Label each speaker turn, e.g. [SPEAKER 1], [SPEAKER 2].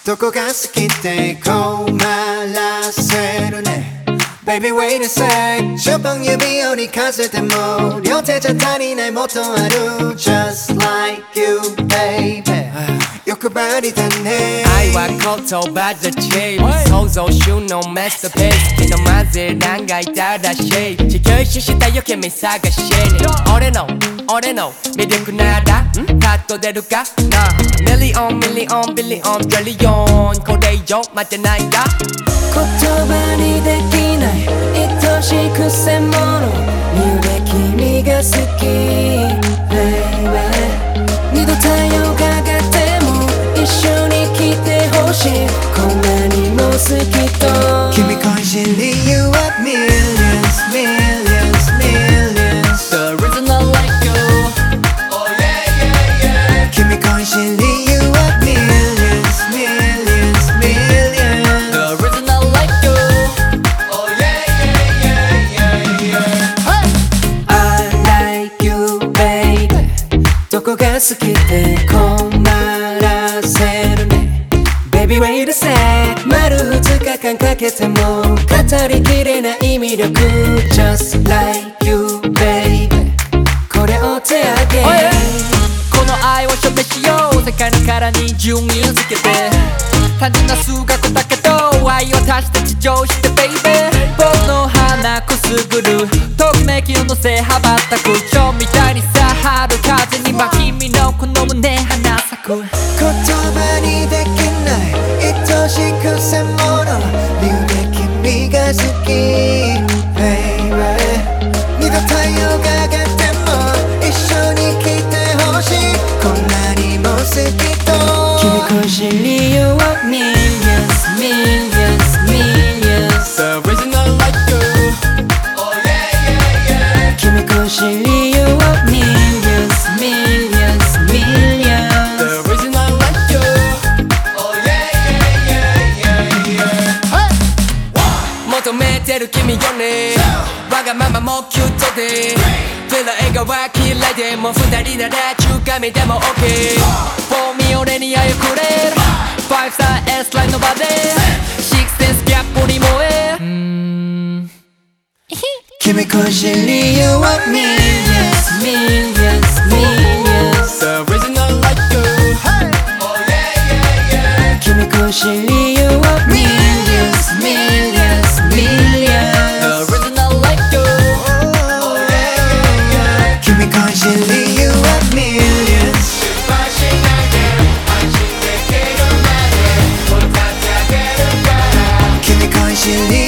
[SPEAKER 1] どこが好きって困らせるね Baby wait a sec ショパン指折り数ても両手じゃ足りないもっとある Just like you baby 欲張りだね
[SPEAKER 2] 愛は言葉じゃチェーン想像集のマスターピース気の混ぜなんかいたらしい地球一周したよ君探しに俺の魅力ならカット出るかなミリオンミリオンビリオントリリオンこれ以上待てないか
[SPEAKER 3] 言葉にできない愛しくせもの見る君が好き Baby 二度太陽が上がっても一緒に来てほしいこんなにも好きと
[SPEAKER 1] 君恋し理由は Millions millions millions
[SPEAKER 2] The reason I like you Oh yeah yeah yeah
[SPEAKER 1] 君恋し理由は Millions millions millions
[SPEAKER 2] The reason I like you Oh yeah yeah yeah yeah yeah
[SPEAKER 3] I like you baby どこが好きで困らせるね Baby wait a sec 丸2日間かけても語りきれない魅力 Just like you baby これを手上げ
[SPEAKER 2] この愛を証明しよう世界の殻に順位をつけて単純な数学だけど愛を足して地上して Baby 僕の鼻くすぐるときめきを乗せ羽ばたく蝶みたいにさ春風に舞君のこの胸花咲く
[SPEAKER 1] 言葉にできない愛しくせもの理由で君が好き Baby 二度太陽が上がっても一緒に来てほしいこんなにも好きと
[SPEAKER 3] 君恋し理由は Millions millions millions
[SPEAKER 2] The reason I like you Oh yeah yeah yeah
[SPEAKER 3] 君恋し理由は Millions millions millions
[SPEAKER 2] The reason I like you Oh yeah yeah yeah yeah 求めてる君よねわがままもキュッとで手の笑顔は嫌いでも二人なら中華味でも OK For me 俺に愛をくれる Five star S ラインの場で Six sense ギャップに燃え
[SPEAKER 1] 君恋し理由は Millions
[SPEAKER 3] millions millions
[SPEAKER 2] The reason I like you Oh yeah yeah yeah
[SPEAKER 3] 君恋し理由は Millions millions millions
[SPEAKER 2] The reason I like you Oh yeah yeah yeah
[SPEAKER 1] 君恋し理由は Millions
[SPEAKER 2] 失敗しないで安心できるまで歌ってあげるから
[SPEAKER 1] 君恋し理由